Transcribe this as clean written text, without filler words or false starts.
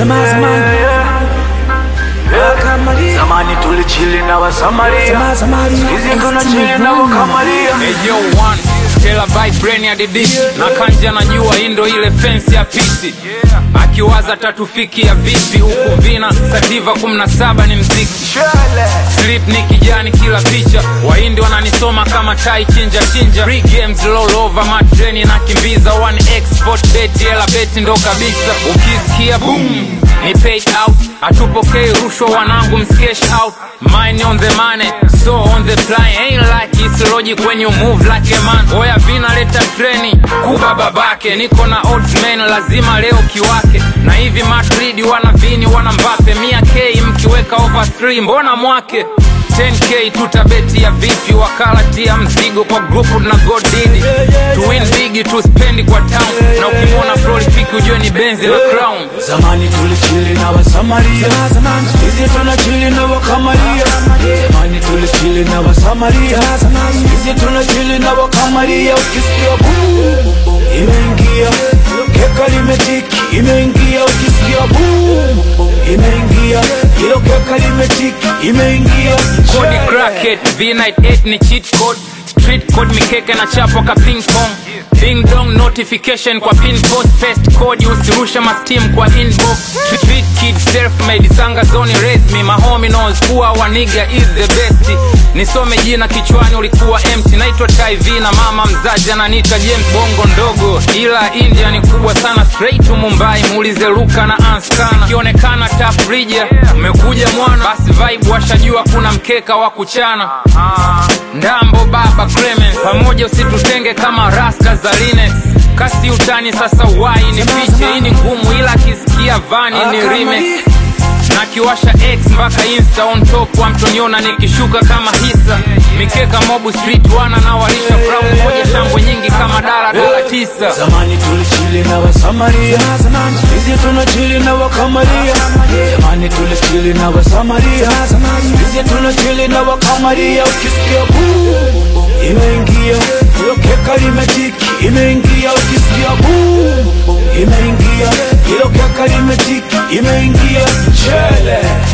Zamani tulichili na Wasamaria, hizi tunachili na Wakamaria. Hey yo one, Stella by brain ya didi na kanja najua indo ile fence ya piti. Akiwaza tatufiki ya vipi huku vina sativa 17 ni mziki. Slip ni kijani kila picha, Wahindi wananisoma kama tai chinja chinja. Free games all over my train na kimbiza. One export bet yela beti ndo kabisa. Ukisikia boom ni paid out, atupokei rushwa wanangu mskesh out. Mine on the money, so on the fly. Ain't like it's logic when you move like a man. Oya vina leta treni, kuba babake. Niko na odds man, lazima leo kiwake. Na hivi Madrid wana Vini wana Mbappe. 100k mkiweka over 3 mbona mwake. 10k tutabeti ya vipi, wakala tia mzigo kwa grupu na God didi. To win big to spend kwa town, na ukimwona prolific ujue ni Benzi na Crown. Zamani tulichili na Wasamaria, hizi tunachili na Wakamaria. Zamani tulichili na Wasamaria, hizi tunachili na Wakamaria. Ukisikia boom imeingia, keka limetiki imeingia. Ukisikia boom imeingia, hilo keka limetiki imeingia. Cody cracket, V98 ni cheat code. Street code mikeke na chapo ka ping pong. Ding dong notification kwa pin post. Paste code usirusha ma steam kwa inbox. Street kid self made sanga zone raise me. My homie knows kuwa wa nigga is the best. Nisome jina kichwani ulikuwa empty. Naitwa TV na mama mzazi ananiita James Bongo ndogo. Ila India ni kubwa sana, straight to Mumbai. Muulize Luka na Anskana. Kionekana tough rija, umekuja mwana. Basi vibe washajua kuna mkeka wa kuchana. Ndambo baba Clemens, pamoja usitutenge kama rasta za Lines. Kasi utani sasa wai ni piche. Hii ni ngumu ila kisikia vani ni remix. Na kiwasha X mpaka Insta on top wa mtoniona nikishuka kama hisa. Mikeka mobu street wana na walisha brown. Moja shangwe nyingi kama dala 9. Zamani tulichili na Wasamaria, hizi tunachili na Wakamaria. Zamani tulichili na Wasamaria, hizi tunachili na Wakamaria. Ukisikia boom imeingia, hilo keka limetiki imeingia. Ukisikia boom imeingia, hilo keka limetiki imeingia. Chele